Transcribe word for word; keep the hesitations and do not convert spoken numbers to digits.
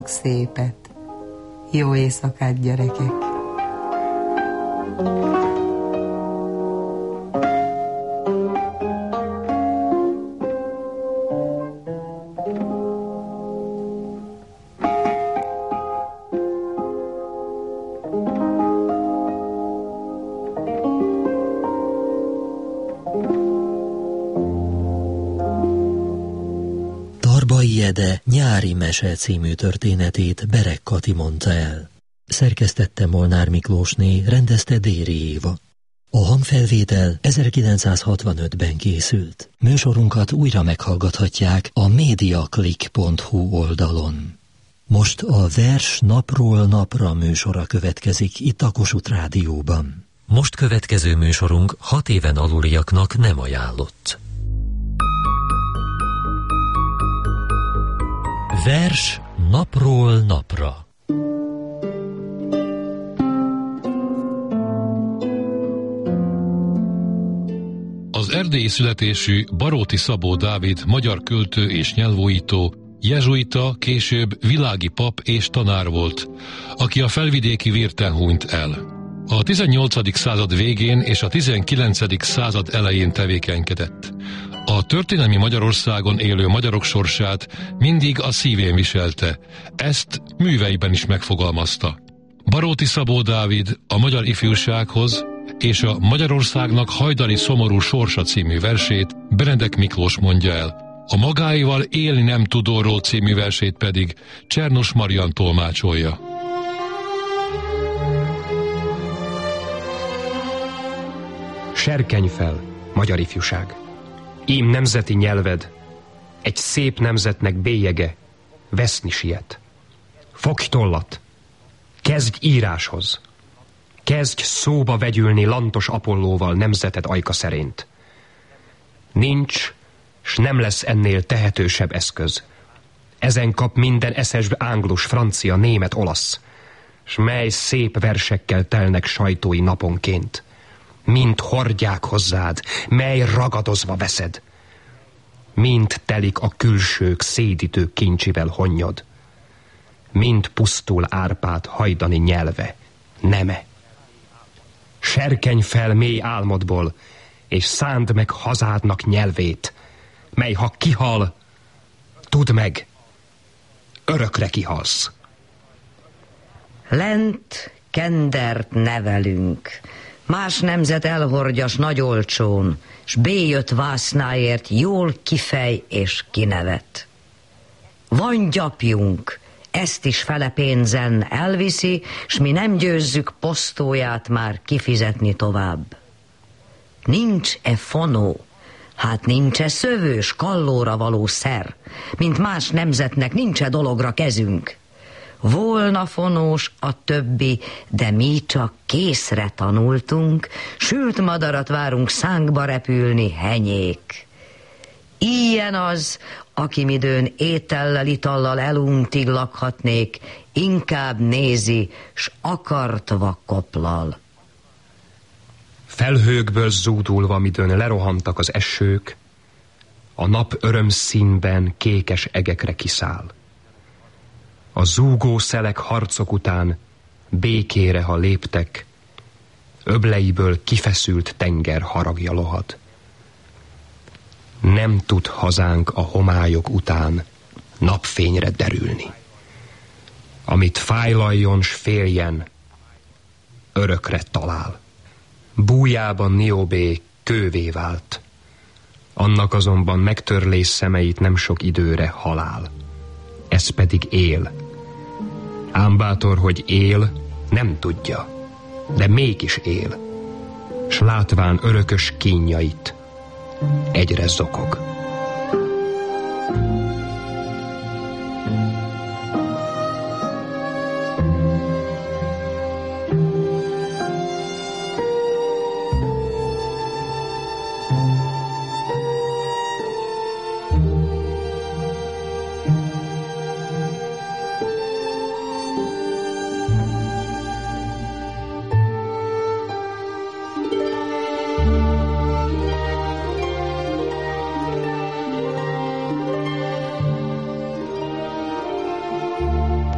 Szépet. Jó éjszakát, gyerekek! Darbai Ede Nyári mese című történetét Berek Kati mondta el. Szerkesztette Molnár Miklósné, rendezte Déri Éva. A hangfelvétel ezerkilencszázhatvanötben készült. Műsorunkat újra meghallgathatják a mediaclick pont hu oldalon. Most a Vers napról napra műsora következik itt a Kossuth Rádióban. Most következő műsorunk hat éven aluliaknak nem ajánlott. Vers napról napra. Az erdélyi születésű Baróti Szabó Dávid magyar költő és nyelvújító, jezsuita, később világi pap és tanár volt, aki a felvidéki Virten hunyt el. A tizennyolcadik század végén és a tizenkilencedik század elején tevékenykedett. A történelmi Magyarországon élő magyarok sorsát mindig a szívén viselte, ezt műveiben is megfogalmazta. Baróti Szabó Dávid a magyar ifjúsághoz és a Magyarországnak hajdani szomorú sorsa című versét Benedek Miklós mondja el. A magáival élni nem tudóról című versét pedig Csernos Marian tolmácsolja. Serkenj fel, magyar ifjúság! Ím nemzeti nyelved, egy szép nemzetnek bélyege, veszni siet. Fogj tollat, kezdj íráshoz, kezdj szóba vegyülni Lantos Apollóval nemzeted ajka szerint. Nincs, s nem lesz ennél tehetősebb eszköz. Ezen kap minden eszesbe ánglus, francia, német, olasz, s mely szép versekkel telnek sajtói naponként. Mint hordják hozzád, mely ragadozva veszed. Mint telik a külsők szédítő kincsivel honnyod. Mint pusztul Árpád hajdani nyelve, neme. Serkenj fel mély álmodból, és szánd meg hazádnak nyelvét, mely ha kihal, tudd meg, örökre kihalsz. Lent kendert nevelünk, más nemzet elhordjas nagy olcsón, s béjött vásznáért jól kifej és kinevet. Van gyapjunk, ezt is fele pénzen elviszi, s mi nem győzzük posztóját már kifizetni tovább. Nincs-e fonó, hát nincs-e szövős kallóra való szer, mint más nemzetnek nincs-e dologra kezünk. Volna fonós a többi, de mi csak készre tanultunk, sült madarat várunk szánkba repülni, henyék. Ilyen az, aki midőn étellel, itallal eluntig lakhatnék, inkább nézi, s akartva koplal. Felhőkből zúdulva, midőn lerohantak az esők, a nap örömszínben kékes egekre kiszáll. A zúgó szelek harcok után békére, ha léptek, öbleiből kifeszült tenger haragja lohad. Nem tud hazánk a homályok után napfényre derülni. Amit fájlaljon s féljen, örökre talál. Bújában Niobé kővé vált, annak azonban megtörlés szemeit nem sok időre halál. Ez pedig él. Ám bátor, hogy él, nem tudja, de mégis él, s látván örökös kínjait, egyre zokog.